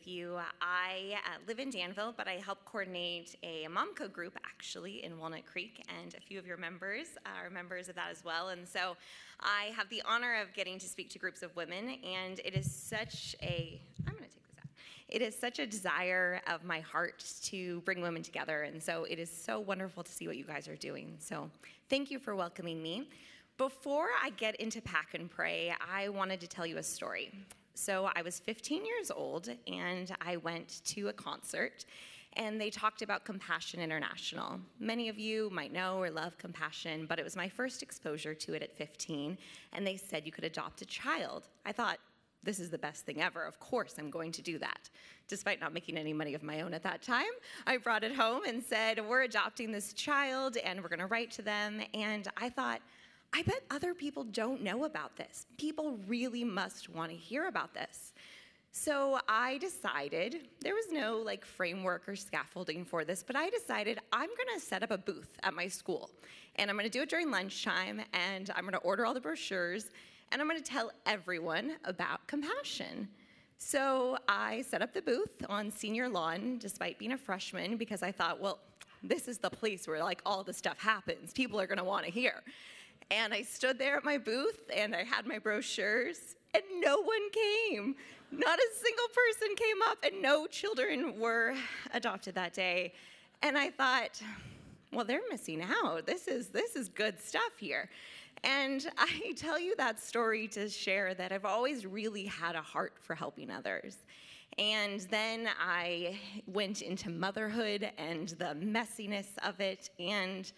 you. I live in Danville, but I help coordinate a Momco group actually in Walnut Creek, and a few of your members are members of that as well. And so I have the honor of getting to speak to groups of women, and it is such a, I'm going to take this out. It is such a desire of my heart to bring women together, and so it is so wonderful to see what you guys are doing. So thank you for welcoming me. Before I get into Pack and Pray, I wanted to tell you a story. So I was 15 years old, and I went to a concert, and they talked about Compassion International. Many of you might know or love Compassion, but it was my first exposure to it at 15, and they said you could adopt a child. I thought, this is the best thing ever. Of course I'm going to do that. Despite not making any money of my own at that time, I brought it home and said, we're adopting this child, and we're going to write to them. And I thought, I bet other people don't know about this. People really must want to hear about this. So I decided, there was no framework or scaffolding for this, but I decided I'm going to set up a booth at my school. And I'm going to do it during lunchtime, and I'm going to order all the brochures, and I'm going to tell everyone about Compassion. So I set up the booth on senior lawn, despite being a freshman, because I thought, well, this is the place where all the stuff happens. People are going to want to hear. And I stood there at my booth, and I had my brochures, and no one came. Not a single person came up, and no children were adopted that day. And I thought, well, they're missing out. This is good stuff here. And I tell you that story to share that I've always really had a heart for helping others. And then I went into motherhood and the messiness of it, and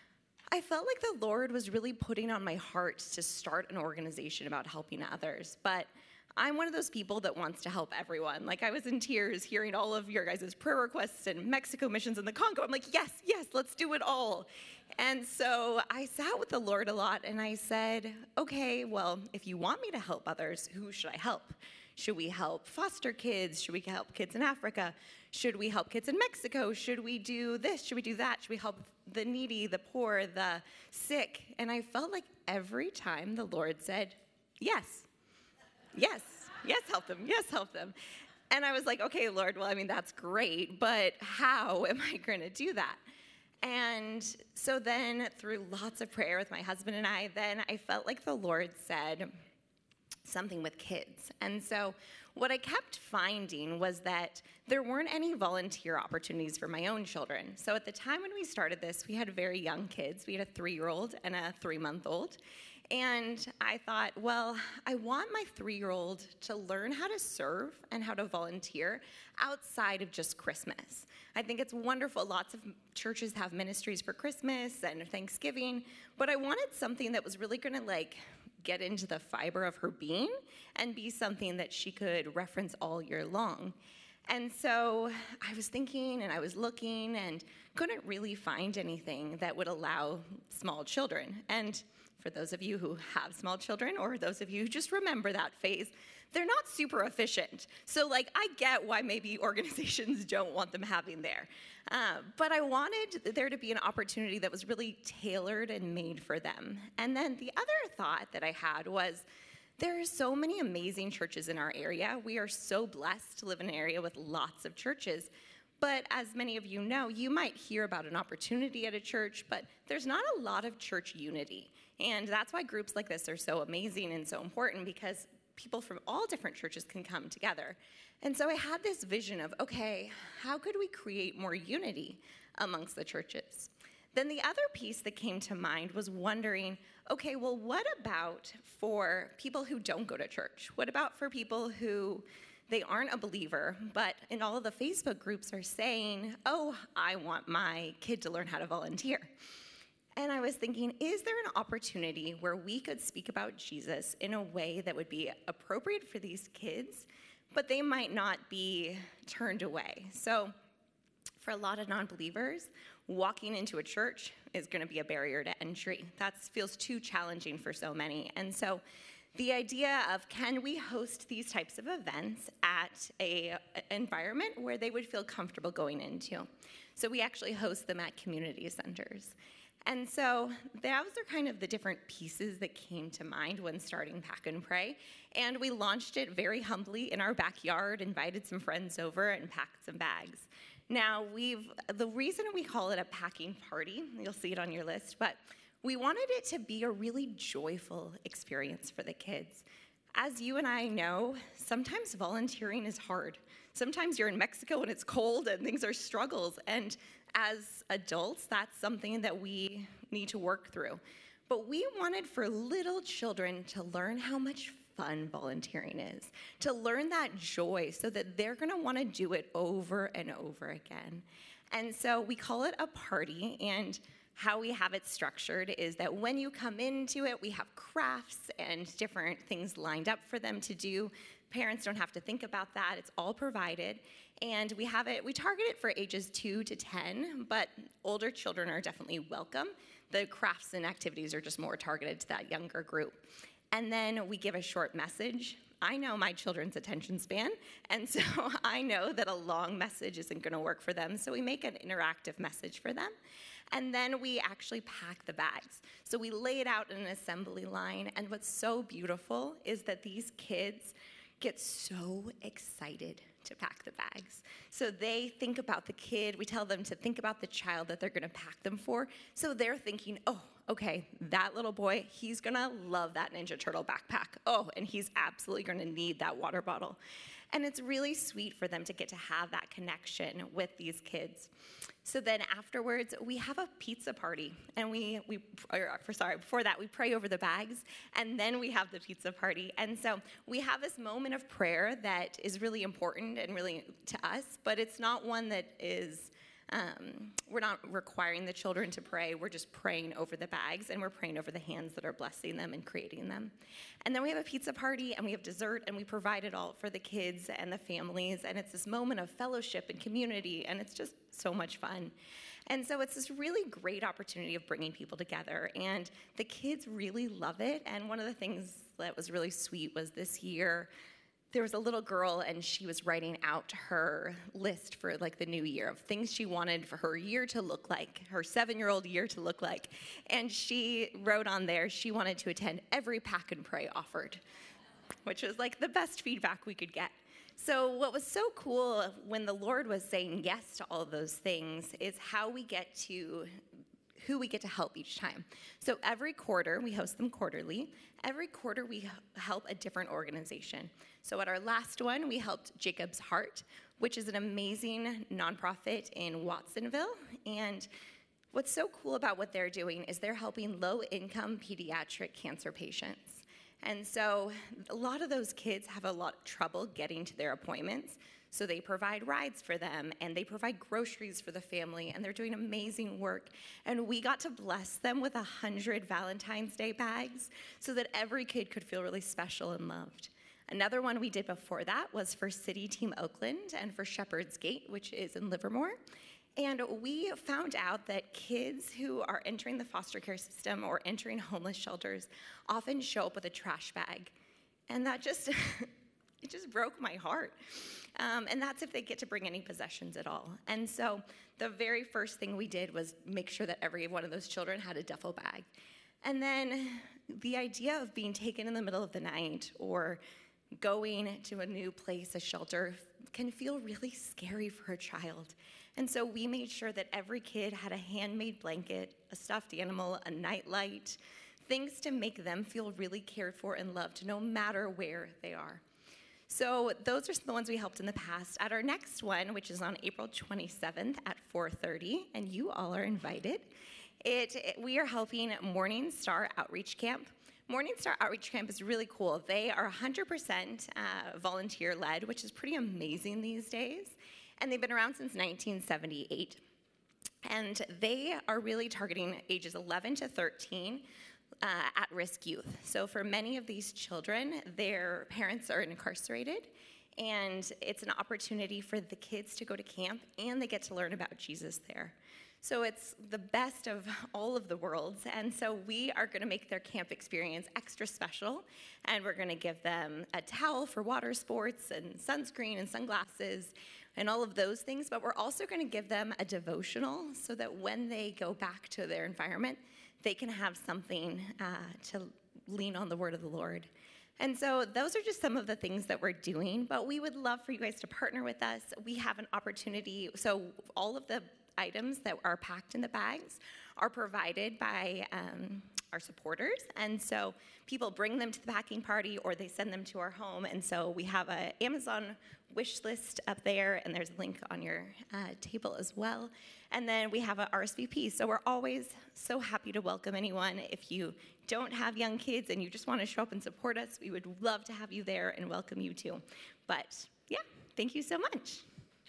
I felt like the Lord was really putting on my heart to start an organization about helping others. But I'm one of those people that wants to help everyone. I was in tears hearing all of your guys' prayer requests and Mexico missions in the Congo. I'm like, yes, let's do it all. And so I sat with the Lord a lot, and I said, okay, well, if you want me to help others, who should I help? Should we help foster kids? Should we help kids in Africa? Should we help kids in Mexico? Should we do this? Should we do that? Should we help the needy, the poor, the sick? And I felt like every time the Lord said, yes, help them. And I was like, okay, Lord, well, that's great, but how am I going to do that? And so then through lots of prayer with my husband and I felt like the Lord said something with kids. And so what I kept finding was that there weren't any volunteer opportunities for my own children. So at the time when we started this, we had very young kids. We had a 3-year-old and a 3-month-old. And I thought, well, I want my 3-year-old to learn how to serve and how to volunteer outside of just Christmas. I think it's wonderful. Lots of churches have ministries for Christmas and Thanksgiving, but I wanted something that was really going to get into the fiber of her being and be something that she could reference all year long. And so I was thinking and I was looking and couldn't really find anything that would allow small children. And for those of you who have small children, or those of you who just remember that phase, they're not super efficient. So I get why maybe organizations don't want them having there. But I wanted there to be an opportunity that was really tailored and made for them. And then the other thought that I had was, there are so many amazing churches in our area. We are so blessed to live in an area with lots of churches. But as many of you know, you might hear about an opportunity at a church, but there's not a lot of church unity. And that's why groups like this are so amazing and so important, because people from all different churches can come together. And so I had this vision of, okay, how could we create more unity amongst the churches? Then the other piece that came to mind was wondering, okay, well, what about for people who don't go to church? What about for people who they aren't a believer, but in all of the Facebook groups are saying, oh, I want my kid to learn how to volunteer? And I was thinking, is there an opportunity where we could speak about Jesus in a way that would be appropriate for these kids, but they might not be turned away? So for a lot of non-believers, walking into a church is going to be a barrier to entry. That feels too challenging for so many. And so the idea of, can we host these types of events at an environment where they would feel comfortable going into? So we actually host them at community centers. And so those are kind of the different pieces that came to mind when starting Pack and Pray. And we launched it very humbly in our backyard, invited some friends over, and packed some bags. Now, the reason we call it a packing party, you'll see it on your list, but we wanted it to be a really joyful experience for the kids. As you and I know, sometimes volunteering is hard. Sometimes you're in Mexico and it's cold and things are struggles. And as adults, that's something that we need to work through. But we wanted for little children to learn how much fun volunteering is, to learn that joy so that they're going to want to do it over and over again. And so we call it a party, and how we have it structured is that when you come into it, we have crafts and different things lined up for them to do. Parents don't have to think about that. It's all provided. And we target it for ages 2 to 10, but older children are definitely welcome. The crafts and activities are just more targeted to that younger group. And then we give a short message. I know my children's attention span, and so I know that a long message isn't going to work for them, so we make an interactive message for them. And then we actually pack the bags. So we lay it out in an assembly line, and what's so beautiful is that these kids get so excited to pack the bags. So they think about the kid. We tell them to think about the child that they're going to pack them for. So they're thinking, oh, okay, that little boy, he's going to love that Ninja Turtle backpack. Oh, and he's absolutely going to need that water bottle. And it's really sweet for them to get to have that connection with these kids. So then afterwards, we have a pizza party. And before that, we pray over the bags, and then we have the pizza party. And so we have this moment of prayer that is really important and really to us, but it's not one that is, we're not requiring the children to pray. We're just praying over the bags, and we're praying over the hands that are blessing them and creating them. And then we have a pizza party, and we have dessert, and we provide it all for the kids and the families, and it's this moment of fellowship and community, and it's just so much fun. And so it's this really great opportunity of bringing people together, and the kids really love it. And one of the things that was really sweet was this year, there was a little girl, and she was writing out her list for like the new year of things she wanted for her year to look like, her 7-year-old year to look like. And she wrote on there she wanted to attend every Pack and Pray offered, which was like the best feedback we could get. So what was so cool when the Lord was saying yes to all of those things is who we get to help each time. So every quarter, we host them quarterly. Every quarter, we help a different organization. So at our last one, we helped Jacob's Heart, which is an amazing nonprofit in Watsonville. And what's so cool about what they're doing is they're helping low-income pediatric cancer patients. And so a lot of those kids have a lot of trouble getting to their appointments. So they provide rides for them, and they provide groceries for the family, and they're doing amazing work. And we got to bless them with 100 Valentine's Day bags so that every kid could feel really special and loved. Another one we did before that was for City Team Oakland and for Shepherd's Gate, which is in Livermore. And we found out that kids who are entering the foster care system or entering homeless shelters often show up with a trash bag. And that just, it just broke my heart. And that's if they get to bring any possessions at all. And so the very first thing we did was make sure that every one of those children had a duffel bag. And then the idea of being taken in the middle of the night or going to a new place, a shelter, can feel really scary for a child. And so we made sure that every kid had a handmade blanket, a stuffed animal, a nightlight, things to make them feel really cared for and loved no matter where they are. So those are the ones we helped in the past. At our next one, which is on April 27th at 4:30, and you all are invited, we are helping Morning Star Outreach Camp. Morning Star Outreach Camp is really cool. They are 100% volunteer-led, which is pretty amazing these days. And they've been around since 1978. And they are really targeting ages 11 to 13 at-risk youth. So for many of these children, their parents are incarcerated, and it's an opportunity for the kids to go to camp, and they get to learn about Jesus there. So it's the best of all of the worlds, and so we are going to make their camp experience extra special, and we're going to give them a towel for water sports and sunscreen and sunglasses. and all of those things, but we're also going to give them a devotional so that when they go back to their environment, they can have something to lean on the word of the Lord. And so those are just some of the things that we're doing, but we would love for you guys to partner with us. We have an opportunity, so all of the items that are packed in the bags are provided by our supporters, and so people bring them to the packing party or they send them to our home. And so we have an Amazon wish list up there, and there's a link on your table as well. And then we have a RSVP, so we're always so happy to welcome anyone. If you don't have young kids and you just want to show up and support us, we would love to have you there and welcome you too. But yeah, thank you so much.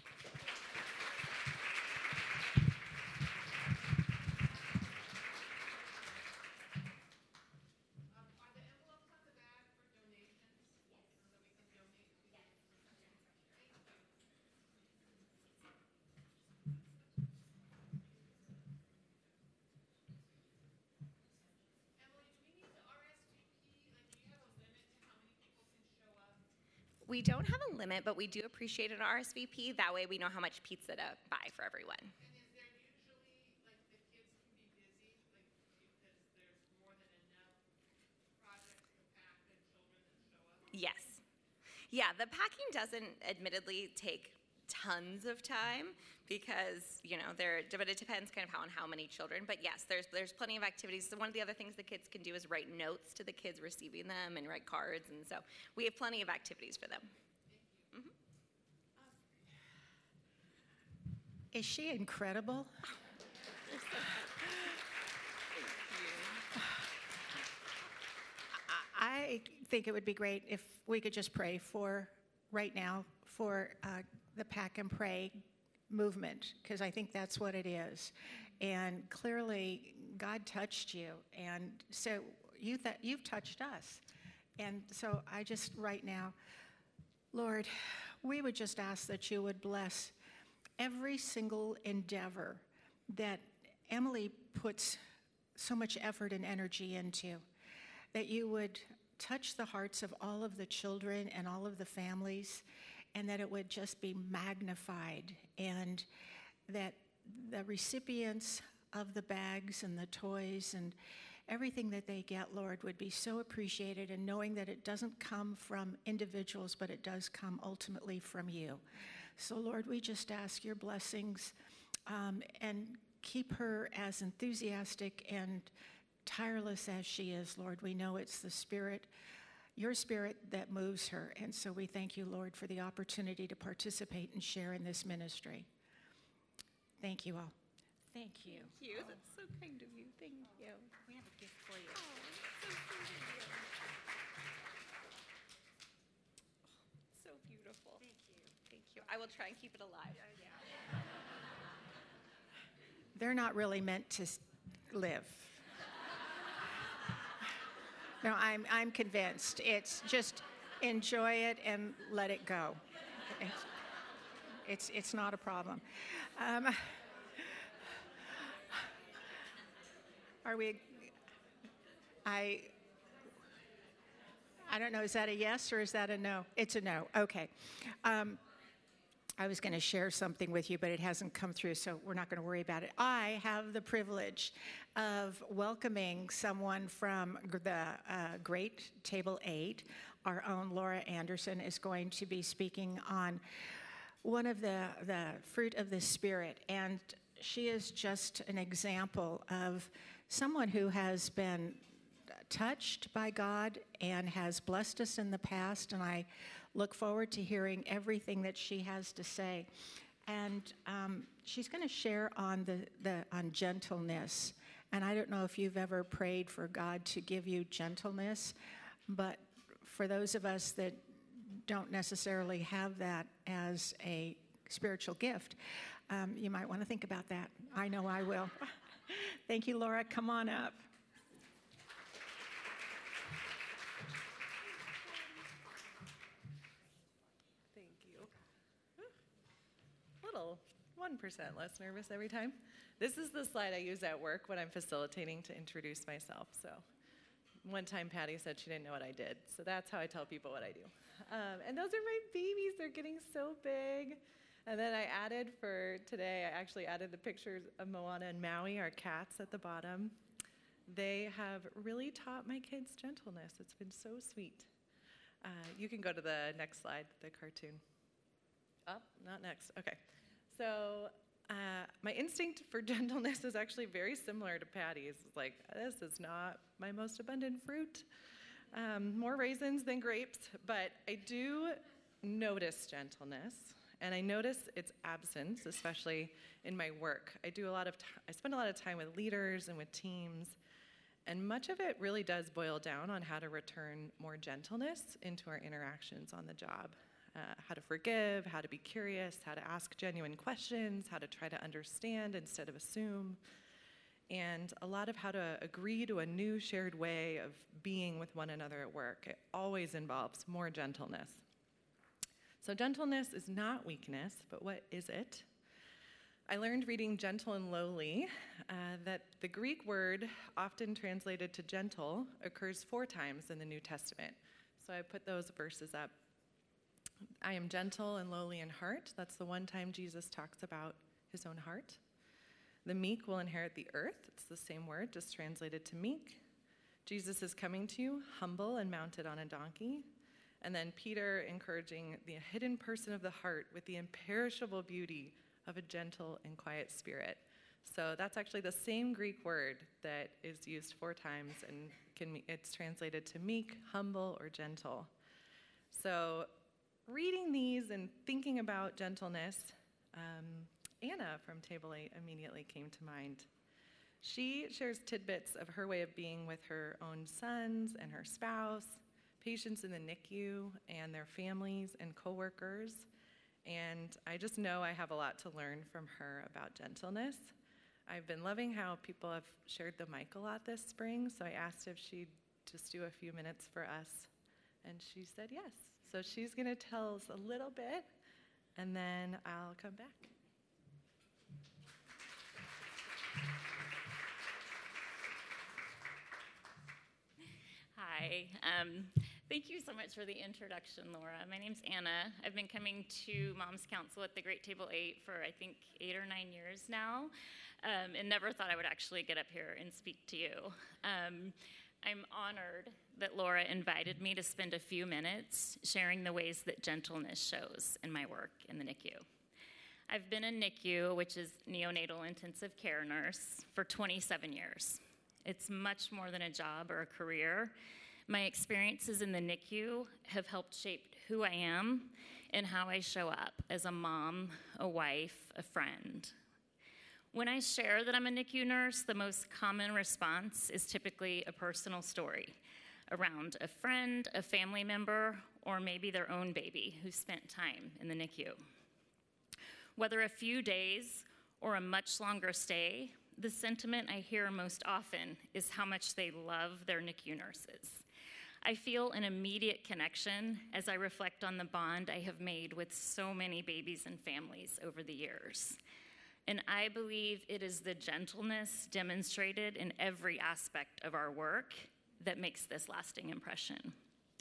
We don't have a limit, but we do appreciate an RSVP. That way we know how much pizza to buy for everyone. And is there usually, like, the kids can be busy, like, because there's more than enough projects to pack and children that show up? Yes. Yeah, the packing doesn't admittedly take tons of time because, but it depends kind of on how many children. But yes, there's plenty of activities. So one of the other things the kids can do is write notes to the kids receiving them and write cards. And so we have plenty of activities for them. Thank you. Is she incredible? I think it would be great if we could just pray for right now for the Pack and Pray movement, because I think that's what it is. And clearly, God touched you, and so you've touched us. And so I just right now, Lord, we would just ask that you would bless every single endeavor that Emily puts so much effort and energy into, that you would touch the hearts of all of the children and all of the families, and that it would just be magnified, and that the recipients of the bags and the toys and everything that they get, Lord, would be so appreciated, and knowing that it doesn't come from individuals, but it does come ultimately from you. So, Lord, we just ask your blessings and keep her as enthusiastic and tireless as she is, Lord. We know it's the Spirit, your Spirit, that moves her. And so we thank you, Lord, for the opportunity to participate and share in this ministry. Thank you all. Thank you. Thank you. That's so kind of you. Thank you. We have a gift for you. Oh, so sweet of you. So beautiful. Thank you. Thank you. I will try and keep it alive. They're not really meant to live. No, I'm convinced. It's just enjoy it and let it go. It's not a problem. Are we? I don't know. Is that a yes or is that a no? It's a no. Okay. I was going to share something with you, but it hasn't come through, so we're not going to worry about it. I have the privilege of welcoming someone from the Great Table 8. Our own Laura Anderson is going to be speaking on one of the fruit of the Spirit, and she is just an example of someone who has been touched by God and has blessed us in the past, and I look forward to hearing everything that she has to say. And she's going to share on on gentleness. And I don't know if you've ever prayed for God to give you gentleness, but for those of us that don't necessarily have that as a spiritual gift, you might want to think about that. I know I will. Thank you, Laura. Come on up. Little 1% less nervous every time. This is the slide I use at work when I'm facilitating to introduce myself. So one time Patty said she didn't know what I did. So that's how I tell people what I do. And those are my babies. They're getting so big. And then I added for today, I actually added the pictures of Moana and Maui, our cats at the bottom. They have really taught my kids gentleness. It's been so sweet. You can go to the next slide, the cartoon. Oh, not next. Okay. So my instinct for gentleness is actually very similar to Patty's. It's like, this is not my most abundant fruit. More raisins than grapes, but I do notice gentleness, and I notice its absence, especially in my work. I spend a lot of time with leaders and with teams, and much of it really does boil down on how to return more gentleness into our interactions on the job. How to forgive, how to be curious, how to ask genuine questions, how to try to understand instead of assume, and a lot of how to agree to a new shared way of being with one another at work. It always involves more gentleness. So gentleness is not weakness, but what is it? I learned reading Gentle and Lowly that the Greek word often translated to gentle occurs 4 times in the New Testament. So I put those verses up. I am gentle and lowly in heart. That's the one time Jesus talks about his own heart. The meek will inherit the earth. It's the same word, just translated to meek. Jesus is coming to you, humble and mounted on a donkey. And then Peter encouraging the hidden person of the heart with the imperishable beauty of a gentle and quiet spirit. So that's actually the same Greek word that is used 4 times, and it's translated to meek, humble, or gentle. So reading these and thinking about gentleness, Anna from Table 8 immediately came to mind. She shares tidbits of her way of being with her own sons and her spouse, patients in the NICU and their families and coworkers. And I just know I have a lot to learn from her about gentleness. I've been loving how people have shared the mic a lot this spring, so I asked if she'd just do a few minutes for us, and she said yes. So she's going to tell us a little bit, and then I'll come back. Hi. Thank you so much for the introduction, Laura. My name's Anna. I've been coming to Moms Council at the Great Table 8 for, I think, 8 or 9 years now, and never thought I would actually get up here and speak to you. I'm honored that Laura invited me to spend a few minutes sharing the ways that gentleness shows in my work in the NICU. I've been a NICU, which is neonatal intensive care nurse, for 27 years. It's much more than a job or a career. My experiences in the NICU have helped shape who I am and how I show up as a mom, a wife, a friend. When I share that I'm a NICU nurse, the most common response is typically a personal story around a friend, a family member, or maybe their own baby who spent time in the NICU. Whether a few days or a much longer stay, the sentiment I hear most often is how much they love their NICU nurses. I feel an immediate connection as I reflect on the bond I have made with so many babies and families over the years. And I believe it is the gentleness demonstrated in every aspect of our work that makes this lasting impression.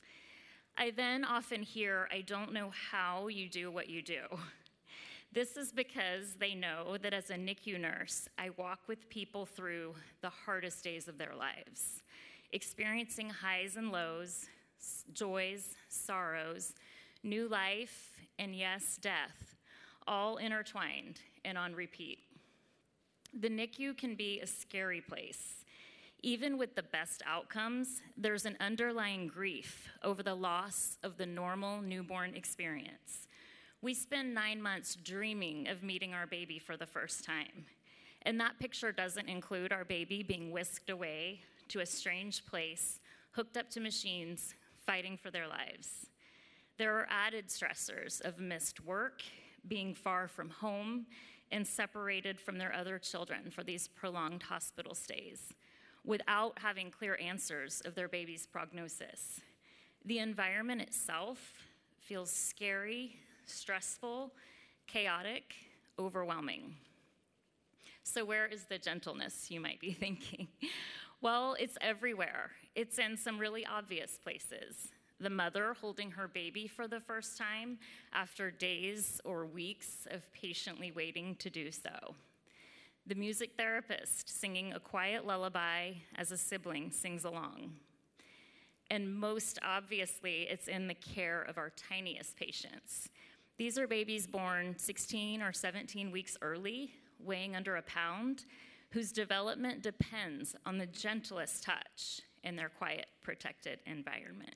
I then often hear, I don't know how you do what you do. This is because they know that as a NICU nurse, I walk with people through the hardest days of their lives, experiencing highs and lows, joys, sorrows, new life, and yes, death, all intertwined and on repeat. The NICU can be a scary place. Even with the best outcomes, there's an underlying grief over the loss of the normal newborn experience. We spend 9 months dreaming of meeting our baby for the first time. And that picture doesn't include our baby being whisked away to a strange place, hooked up to machines, fighting for their lives. There are added stressors of missed work, being far from home, and separated from their other children for these prolonged hospital stays, without having clear answers of their baby's prognosis. The environment itself feels scary, stressful, chaotic, overwhelming. So where is the gentleness, you might be thinking? Well, it's everywhere. It's in some really obvious places. the mother holding her baby for the first time after days or weeks of patiently waiting to do so. The music therapist singing a quiet lullaby as a sibling sings along. And most obviously, it's in the care of our tiniest patients. These are babies born 16 or 17 weeks early, weighing under a pound, whose development depends on the gentlest touch in their quiet, protected environment.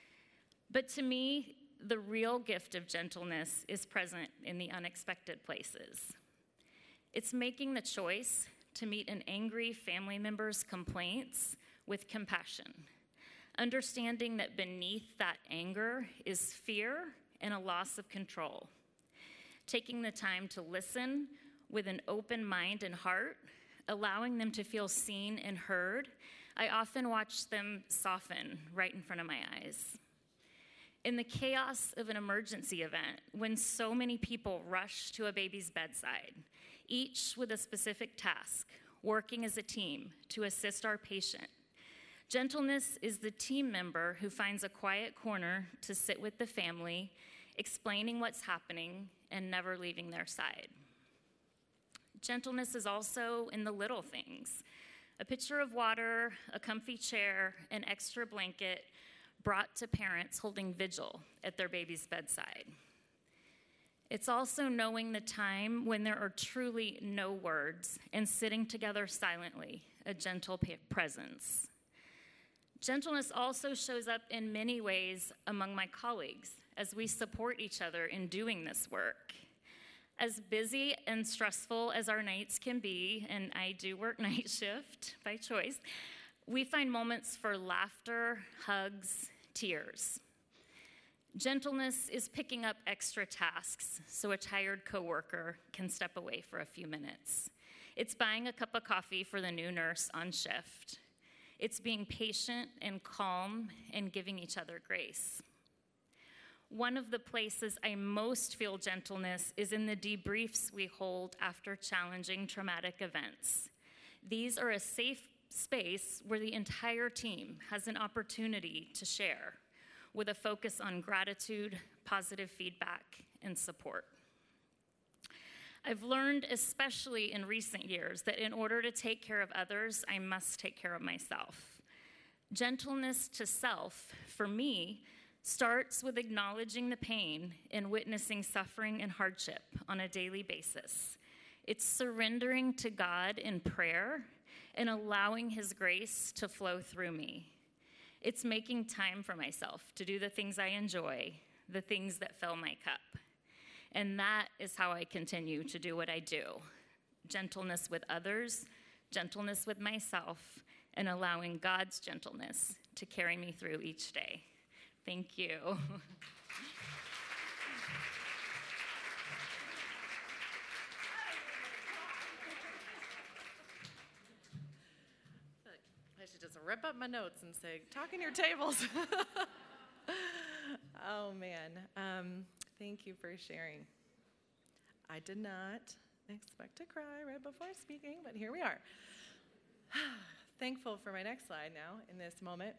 But to me, the real gift of gentleness is present in the unexpected places. It's making the choice to meet an angry family member's complaints with compassion, understanding that beneath that anger is fear and a loss of control. Taking the time to listen with an open mind and heart, allowing them to feel seen and heard, I often watch them soften right in front of my eyes. In the chaos of an emergency event, when so many people rush to a baby's bedside, each with a specific task, working as a team to assist our patient, gentleness is the team member who finds a quiet corner to sit with the family, explaining what's happening and never leaving their side. Gentleness is also in the little things. A pitcher of water, a comfy chair, an extra blanket brought to parents holding vigil at their baby's bedside. It's also knowing the time when there are truly no words and sitting together silently, a gentle presence. Gentleness also shows up in many ways among my colleagues as we support each other in doing this work. As busy and stressful as our nights can be, and I do work night shift by choice, we find moments for laughter, hugs, tears. Gentleness is picking up extra tasks so a tired coworker can step away for a few minutes. It's buying a cup of coffee for the new nurse on shift. It's being patient and calm and giving each other grace. One of the places I most feel gentleness is in the debriefs we hold after challenging traumatic events. These are a safe space where the entire team has an opportunity to share, with a focus on gratitude, positive feedback, and support. I've learned, especially in recent years, that in order to take care of others, I must take care of myself. Gentleness to self, for me, starts with acknowledging the pain and witnessing suffering and hardship on a daily basis. It's surrendering to God in prayer and allowing His grace to flow through me. It's making time for myself to do the things I enjoy, the things that fill my cup. And that is how I continue to do what I do. Gentleness with others, gentleness with myself, and allowing God's gentleness to carry me through each day. Thank you. I should just rip up my notes and say, talk in your tables. Oh, man. Thank you for sharing. I did not expect to cry right before speaking, but here we are. Thankful for my next slide now in this moment.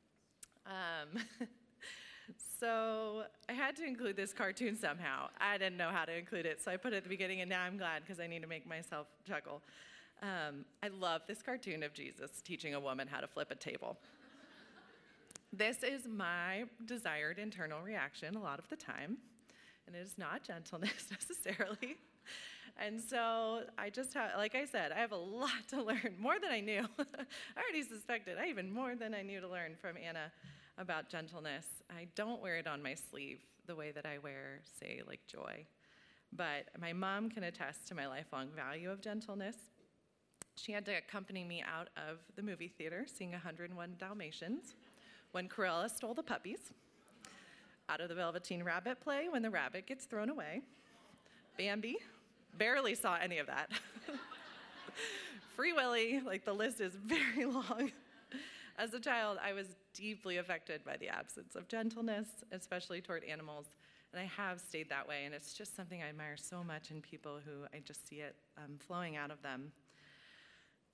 So I had to include this cartoon somehow. I didn't know how to include it, so I put it at the beginning, and now I'm glad because I need to make myself chuckle. I love this cartoon of Jesus teaching a woman how to flip a table. This is my desired internal reaction a lot of the time, and it is not gentleness necessarily. And so I just have, like I said, I have a lot to learn, more than I knew. I already suspected, even more than I knew to learn from Anna about gentleness. I don't wear it on my sleeve the way that I wear, say, like joy. But my mom can attest to my lifelong value of gentleness. She had to accompany me out of the movie theater, seeing 101 Dalmatians, when Cruella stole the puppies, out of the Velveteen Rabbit play, when the rabbit gets thrown away, Bambi, barely saw any of that. Free Willy, like the list is very long. As a child, I was deeply affected by the absence of gentleness, especially toward animals, and I have stayed that way, and it's just something I admire so much in people who I just see it flowing out of them.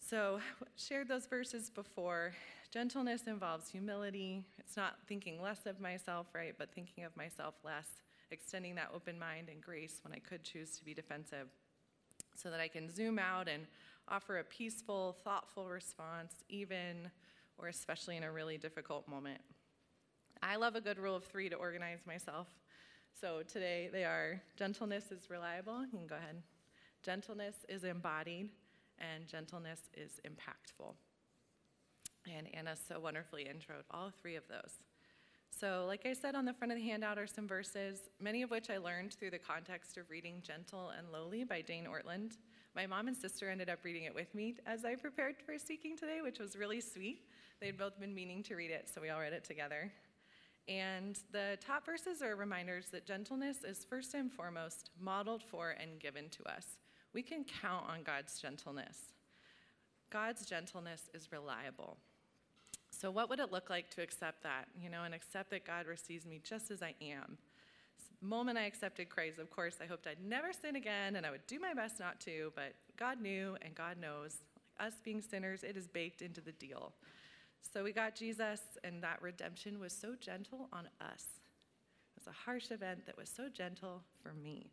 So, shared those verses before. Gentleness involves humility. It's not thinking less of myself, right, but thinking of myself less, extending that open mind and grace when I could choose to be defensive, so that I can zoom out and offer a peaceful, thoughtful response, even or especially in a really difficult moment. I love a good rule of 3 to organize myself. So today they are: gentleness is reliable. You can go ahead. Gentleness is embodied, and gentleness is impactful. And Anna so wonderfully introed all 3 of those. So like I said, on the front of the handout are some verses, many of which I learned through the context of reading Gentle and Lowly by Dane Ortland. My mom and sister ended up reading it with me as I prepared for speaking today, which was really sweet. They'd both been meaning to read it, so we all read it together. And the top verses are reminders that gentleness is first and foremost modeled for and given to us. We can count on God's gentleness. God's gentleness is reliable. So what would it look like to accept that, and accept that God receives me just as I am? The moment I accepted Christ, of course, I hoped I'd never sin again, and I would do my best not to, but God knew and God knows. Us being sinners, it is baked into the deal. So we got Jesus, and that redemption was so gentle on us. It was a harsh event that was so gentle for me.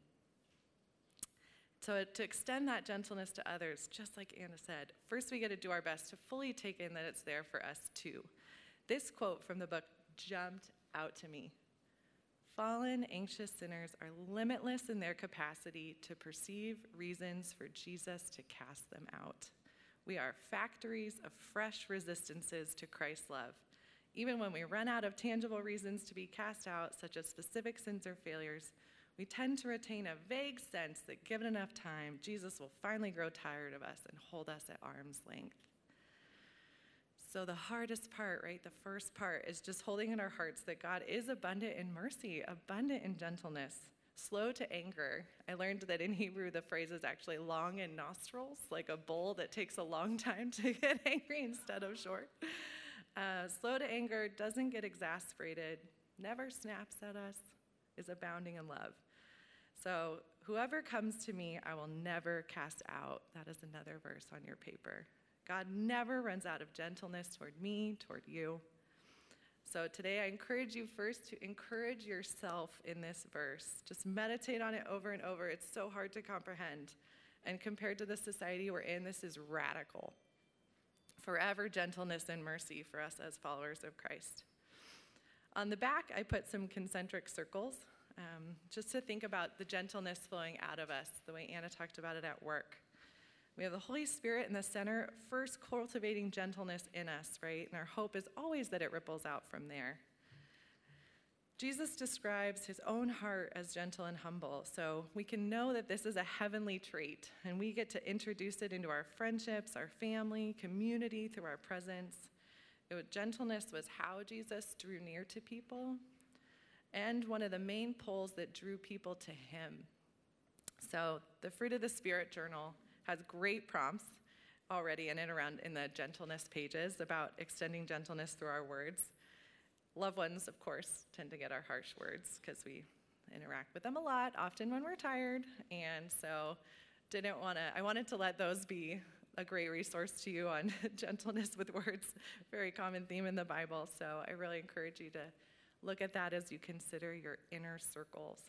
So to extend that gentleness to others, just like Anna said, first we got to do our best to fully take in that it's there for us too. This quote from the book jumped out to me. Fallen, anxious sinners are limitless in their capacity to perceive reasons for Jesus to cast them out. We are factories of fresh resistances to Christ's love. Even when we run out of tangible reasons to be cast out, such as specific sins or failures, we tend to retain a vague sense that given enough time, Jesus will finally grow tired of us and hold us at arm's length. So the hardest part, right, the first part, is just holding in our hearts that God is abundant in mercy, abundant in gentleness, slow to anger. I learned that in Hebrew, the phrase is actually long in nostrils, like a bull that takes a long time to get angry instead of short. Slow to anger, doesn't get exasperated, never snaps at us, is abounding in love. So whoever comes to me, I will never cast out. That is another verse on your paper. God never runs out of gentleness toward me, toward you. So today I encourage you first to encourage yourself in this verse. Just meditate on it over and over. It's so hard to comprehend. And compared to the society we're in, this is radical. Forever gentleness and mercy for us as followers of Christ. On the back, I put some concentric circles, just to think about the gentleness flowing out of us, the way Anna talked about it at work. We have the Holy Spirit in the center, first cultivating gentleness in us, right? And our hope is always that it ripples out from there. Jesus describes his own heart as gentle and humble, so we can know that this is a heavenly trait, and we get to introduce it into our friendships, our family, community through our presence. Gentleness was how Jesus drew near to people, and one of the main pulls that drew people to him. So the Fruit of the Spirit journal has great prompts already in and around in the gentleness pages about extending gentleness through our words. Loved ones, of course, tend to get our harsh words because we interact with them a lot, often when we're tired, and so I wanted to let those be a great resource to you on gentleness with words, very common theme in the Bible. So I really encourage you to look at that as you consider your inner circles.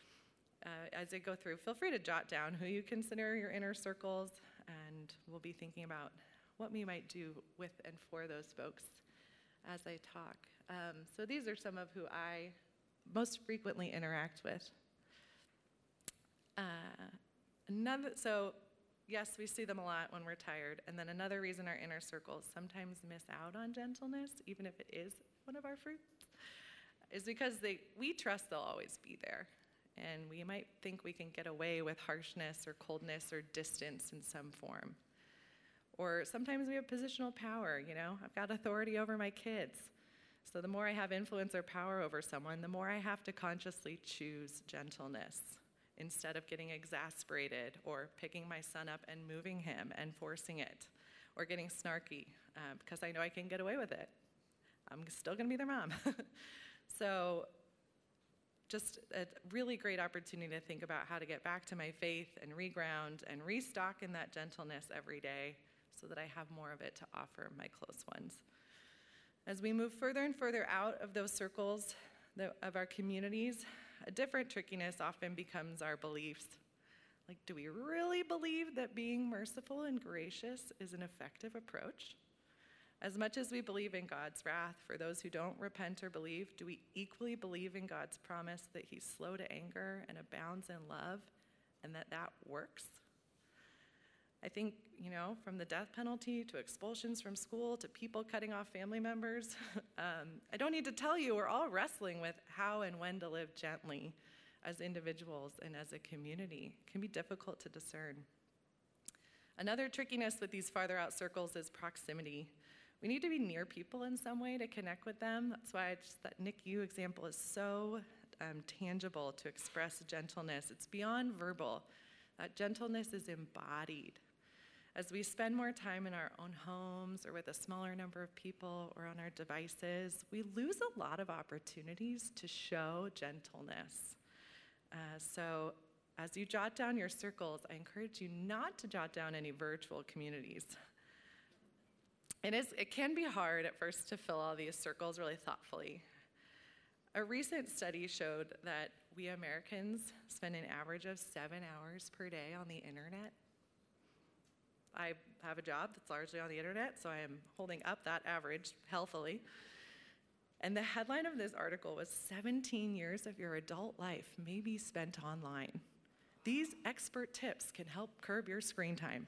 As I go through, feel free to jot down who you consider your inner circles, and we'll be thinking about what we might do with and for those folks as I talk. So these are some of who I most frequently interact with. Yes, we see them a lot when we're tired. And then another reason our inner circles sometimes miss out on gentleness, even if it is one of our fruits, is because we trust they'll always be there. And we might think we can get away with harshness or coldness or distance in some form. Or sometimes we have positional power, I've got authority over my kids. So the more I have influence or power over someone, the more I have to consciously choose gentleness instead of getting exasperated or picking my son up and moving him and forcing it, or getting snarky because I know I can get away with it. I'm still going to be their mom. So just a really great opportunity to think about how to get back to my faith and reground and restock in that gentleness every day so that I have more of it to offer my close ones. As we move further and further out of those circles of our communities, a different trickiness often becomes our beliefs. Like, do we really believe that being merciful and gracious is an effective approach? As much as we believe in God's wrath for those who don't repent or believe, do we equally believe in God's promise that he's slow to anger and abounds in love, and that works? I think, from the death penalty to expulsions from school to people cutting off family members, I don't need to tell you, we're all wrestling with how and when to live gently as individuals and as a community. It can be difficult to discern. Another trickiness with these farther out circles is proximity. We need to be near people in some way to connect with them. That's why that NICU example is so tangible to express gentleness. It's beyond verbal. That gentleness is embodied. As we spend more time in our own homes or with a smaller number of people or on our devices, we lose a lot of opportunities to show gentleness. So as you jot down your circles, I encourage you not to jot down any virtual communities. It can be hard at first to fill all these circles really thoughtfully. A recent study showed that we Americans spend an average of 7 hours per day on the internet. I have a job that's largely on the internet, so I am holding up that average healthily. And the headline of this article was 17 years of your adult life may be spent online. These expert tips can help curb your screen time.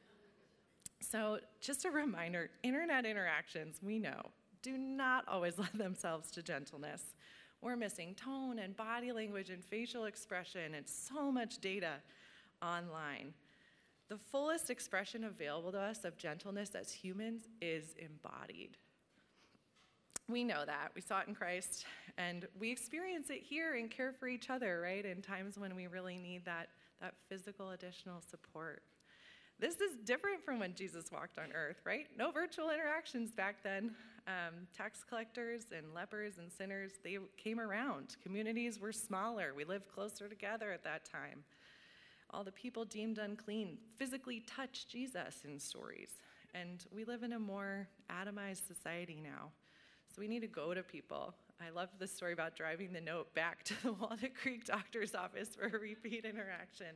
So just a reminder, internet interactions, we know, do not always lend themselves to gentleness. We're missing tone and body language and facial expression and so much data online. The fullest expression available to us of gentleness as humans is embodied. We know that. We saw it in Christ, and we experience it here and care for each other, right, in times when we really need that physical additional support. This is different from when Jesus walked on earth, right? No virtual interactions back then. Tax collectors and lepers and sinners, they came around. Communities were smaller. We lived closer together at that time. All the people deemed unclean physically touched Jesus in stories. And we live in a more atomized society now. So we need to go to people. I love the story about driving the note back to the Walnut Creek doctor's office for a repeat interaction.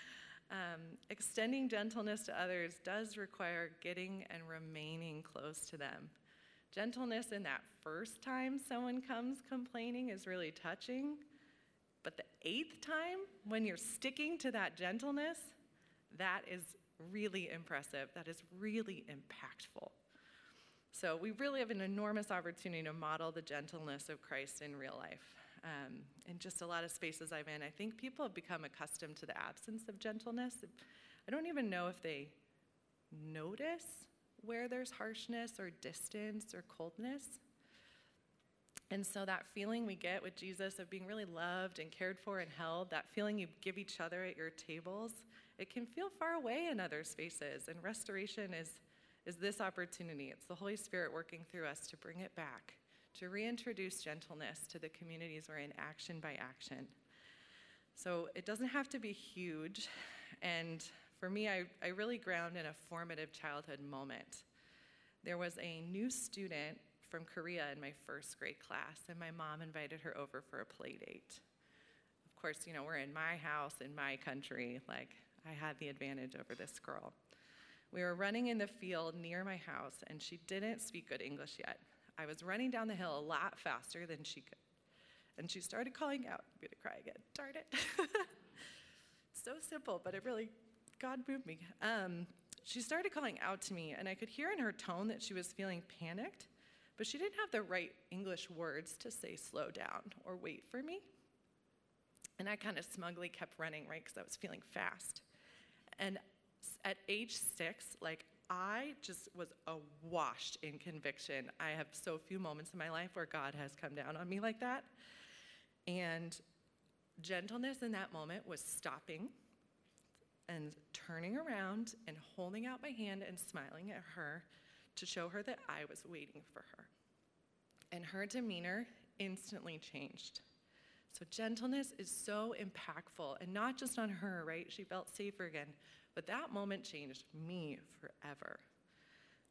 Extending gentleness to others does require getting and remaining close to them. Gentleness in that first time someone comes complaining is really touching, but the 8th time, when you're sticking to that gentleness, that is really impressive. That is really impactful. So we really have an enormous opportunity to model the gentleness of Christ in real life. In just a lot of spaces I'm in, I think people have become accustomed to the absence of gentleness. I don't even know if they notice where there's harshness or distance or coldness. And so that feeling we get with Jesus of being really loved and cared for and held, that feeling you give each other at your tables, it can feel far away in other spaces. And restoration is this opportunity. It's the Holy Spirit working through us to bring it back, to reintroduce gentleness to the communities we're in, action by action. So it doesn't have to be huge. And for me, I really ground in a formative childhood moment. There was a new student from Korea in my first grade class, and my mom invited her over for a play date. Of course, we're in my house, in my country. Like, I had the advantage over this girl. We were running in the field near my house, and she didn't speak good English yet. I was running down the hill a lot faster than she could. And she started calling out. I'm gonna cry again. Darn it. So simple, but God moved me. She started calling out to me, and I could hear in her tone that she was feeling panicked, but she didn't have the right English words to say slow down or wait for me. And I kind of smugly kept running, right, because I was feeling fast. And at age 6, I just was awash in conviction. I have so few moments in my life where God has come down on me like that. And gentleness in that moment was stopping and turning around and holding out my hand and smiling at her to show her that I was waiting for her. And her demeanor instantly changed. So gentleness is so impactful, and not just on her, right? She felt safer again. But that moment changed me forever.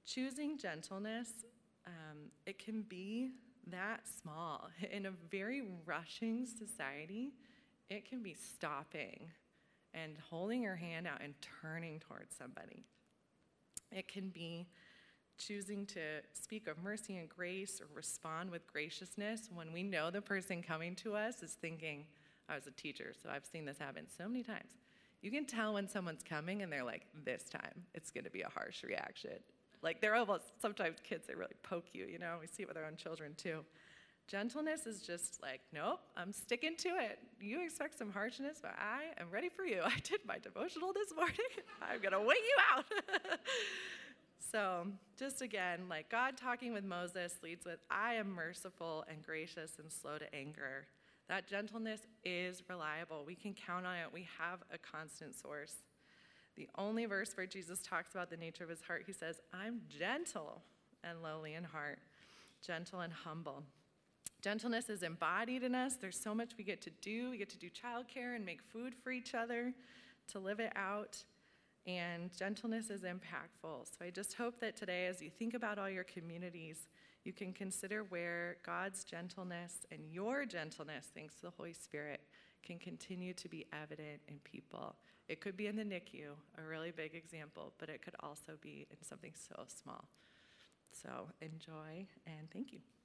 choosing gentleness, it can be that small. In a very rushing society, it can be stopping and holding your hand out and turning towards somebody. It can be choosing to speak of mercy and grace or respond with graciousness when we know the person coming to us is thinking, I was a teacher, so I've seen this happen so many times. You can tell when someone's coming and they're like, this time it's going to be a harsh reaction. Like they're almost, sometimes kids, they really poke you, you know, we see it with our own children too. Gentleness is just like, nope, I'm sticking to it. You expect some harshness, but I am ready for you. I did my devotional this morning. I'm going to wait you out. So just again, like God talking with Moses leads with, I am merciful and gracious and slow to anger. That gentleness is reliable. We can count on it. We have a constant source. The only verse where Jesus talks about the nature of his heart, he says, I'm gentle and lowly in heart, gentle and humble. Gentleness is embodied in us. There's so much we get to do. We get to do childcare and make food for each other, to live it out. And gentleness is impactful. So I just hope that today, as you think about all your communities, you can consider where God's gentleness and your gentleness, thanks to the Holy Spirit, can continue to be evident in people. It could be in the NICU, a really big example, but it could also be in something so small. So enjoy, and thank you.